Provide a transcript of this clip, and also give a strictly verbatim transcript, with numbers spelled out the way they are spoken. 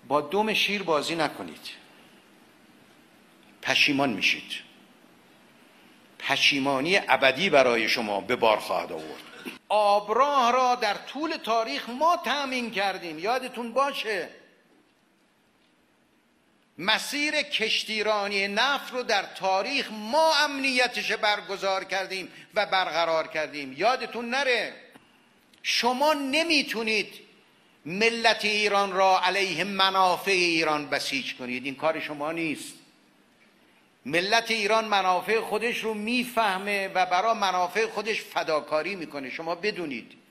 با دم شیر بازی نکنید، پشیمان میشید، پشیمانی ابدی برای شما به بار خواهد آورد. آبراه را در طول تاریخ ما تأمین کردیم، یادتون باشه. مسیر کشتیرانی نفت رو در تاریخ ما امنیتش برگزار کردیم و برقرار کردیم، یادتون نره. شما نمیتونید ملت ایران را علیه منافع ایران بسیج کنید، این کار شما نیست. ملت ایران منافع خودش رو میفهمه و برای منافع خودش فداکاری میکنه، شما بدونید.